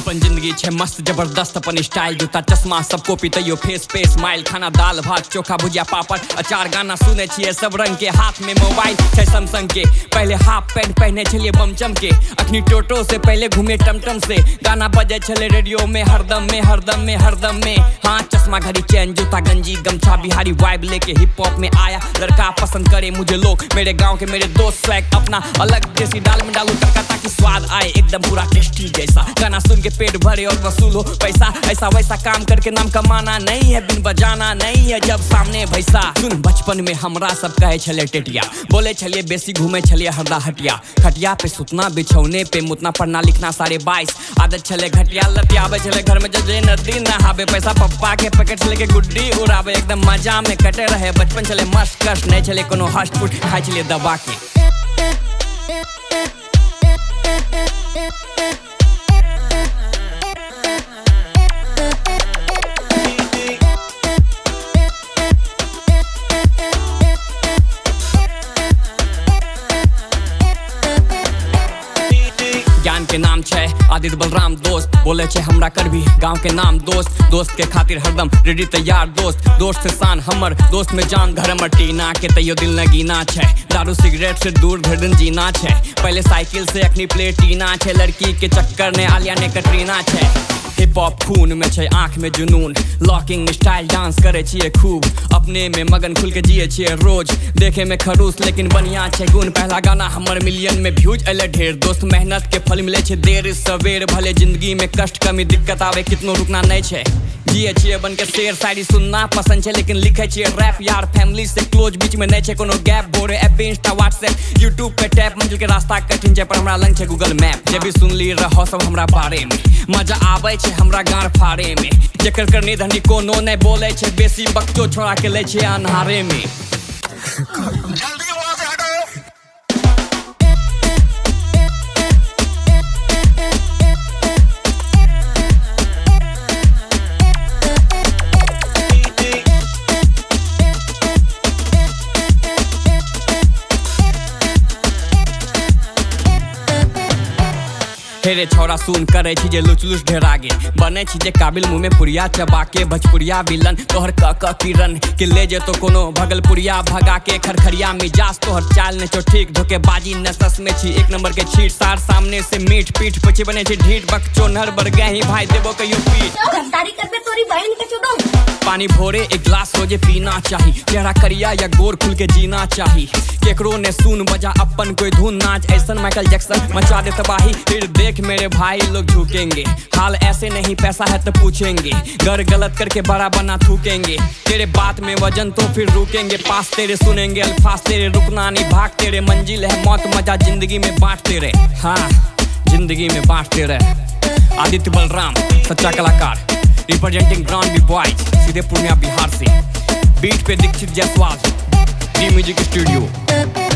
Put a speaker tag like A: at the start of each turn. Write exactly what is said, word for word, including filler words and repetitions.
A: अपन जिंदगी छे मस्त जबरदस्त, अपन स्टाइल जूता चश्मा सबको पितैयो फेस पे स्माइल, खाना दाल भात चोखा भुजिया पापड़ अचार, गाना सुने छिए सब रंग के, हाथ में मोबाइल छे सैमसंग के। पहले हाफ पैंट पहने छलिए बमचम के, अखनी टोटो से पहले घूमे टमटम से, गाना बजे छले रेडियो में हरदम में हरदम में हरदम में। हाँ चश्मा घड़ी चैन जूता गंजी गमछा, बिहारी वाइब लेके हिप हॉप में आया, लड़का पसंद करे मुझे लोग, मेरे गाँव के मेरे दोस्त, स्वैग अपना अलग देसी, दाल में डालू तड़का ताकि स्वाद आए एकदम पूरा टेस्टी जैसा, गाना सुन के पेट भरे और वसूल हो पैसा, ऐसा वैसा काम करके नाम कमाना नहीं है, बिन बजाना नहीं है जब सामने भैसा। सुन बचपन में हमरा सब कहे छले टेटिया, बोले छलिए बेसी घूमे छलिए हरदा हटिया, खटिया पे सुतना बिछौने पे मुतना पढ़ना लिखना साढ़े बाईस, आदत छले घटिया लतियावे छले घर में जब नदी नहावे, पैसा पप्पा के पैकेट छले के गुड्डी उड़ावे, एकदम मजा में कटे रहे बचपन छले मस्त कष्ट नहीं छले कोनो हस्ट फुट, खाई छलिए दबा के। ज्ञान के नाम छे आदित्य बलराम दोस्त, बोले छे हमरा कर भी गांव के नाम दोस्त, दोस्त के खातिर हरदम रेडी तैयार दोस्त, दोस्त से शान हमर दोस्त में जान घर में टीना के तैयो दिल न गीना छे, दारू सिगरेट से दूर भर दिन जीना छे, पहले साइकिल से अखनी प्लेटीना छे, लड़की के चक्कर ने आलिया ने कटरीना छे। हिप हॉप खून में छे आँख में जुनून, लॉकिंग स्टाइल डांस करे छिए खूब, अपने में मगन खुल के जिए छिए रोज, देखे में खरूस लेकिन बढ़िया छे गुण, पहला गाना हमर मिलियन में व्यूज अले ढेर, दोस्त मेहनत के फल मिले छे देर सवेर, भले जिंदगी में कष्ट कमी दिक्कत आवे कितनो रुकना नहीं छे, जिए छिए बन के शेर, शायरी सुनना पसंद छे लेकिन लिखे छिए रैप यार, फैमिली से क्लोज बीच में नहीं छे कोनो गैप, बोरे एफ इंस्टा व्हाट्सएप यूट्यूब पे टैप, मंजिल के रास्ता कठिन छे पर हमरा लंग छे गूगल मैप, जे भी सुन ली रहो सब हमरा बारे में, मजा आवे छे हमरा गार फाड़े में, जेकर करनी धनी कोनो नहीं बोले छे, बेसी बक्तो छोड़ा के ले छे अन्हारे में। हेरे छोरा सुन करे छी जे लुच लुच ढेर आगे, बने छी जे काबिल मुंह में पुरिया चबा के, भजपुरिया विलन तोहर क क किरण के ले जे तो कोनो भगलपुरिया भगा के, खरखरिया मिजाज तोहर चाल ने चो ठीक, धोखेबाजी नसस में छी एक नंबर के छीट, सार सामने से मीठ पीठ पछे बने छी ढीठ, बक चोनहर बर गए ही भाई देबो कहियो पीठ,
B: गद्दारी करबे तोरी बहन के चोदो।
A: पानी भोरे एक गिलास रोजे पीना चाही, चेहरा करिया या गोर खुल के जीना चाही, केकरो ने सुन बजा अपन कोई धुन नाच, ऐसन माइकल जैक्सन मचा दे तबाही, फिर देख मेरे भाई लोग झुकेंगे, हाल ऐसे नहीं पैसा है तो पूछेंगे, घर गलत करके बड़ा बना थूकेंगे, तेरे बात में वजन तो फिर रुकेंगे, पास तेरे सुनेंगे अल्फाज तेरे, रुकना नहीं भाग तेरे, मंजिल है मौत मजा जिंदगी में बांटते रहे, हाँ जिंदगी में बांटते रहे। आदित्य बलराम सच्चा कलाकार, रिप्रेजेंटिंग ब्राउन बी बॉयज, सीधे पूर्णिया बिहार से, बीट पे Dixit Jaiswal, D music studio.